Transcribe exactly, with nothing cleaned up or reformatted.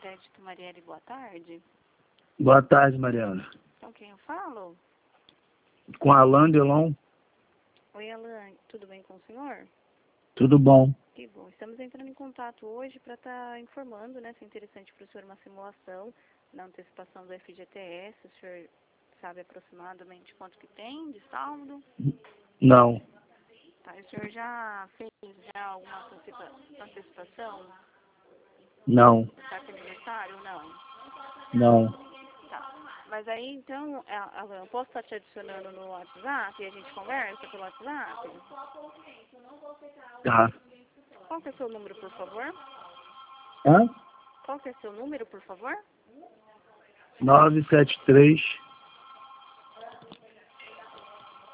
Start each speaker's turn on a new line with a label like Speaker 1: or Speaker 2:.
Speaker 1: Crédito Marielle, boa tarde.
Speaker 2: Boa tarde, Mariana.
Speaker 1: Com quem eu falo?
Speaker 2: Com Alan Delon.
Speaker 1: Oi, Alan, tudo bem com o senhor?
Speaker 2: Tudo bom.
Speaker 1: Que bom. Estamos entrando em contato hoje para estar tá informando, né, se é interessante para o senhor uma simulação na antecipação do F G T S. O senhor sabe aproximadamente quanto que tem de saldo?
Speaker 2: Não.
Speaker 1: Tá, o senhor já fez já alguma antecipa antecipação?
Speaker 2: Não.
Speaker 1: Tá com aniversário ou não?
Speaker 2: Não.
Speaker 1: Tá. Mas aí, então, Alan, eu posso estar te adicionando no WhatsApp e a gente conversa pelo WhatsApp?
Speaker 2: Tá.
Speaker 1: Qual que é o seu número, por favor?
Speaker 2: Hã?
Speaker 1: Qual que é o seu número, por favor?
Speaker 2: nove sete três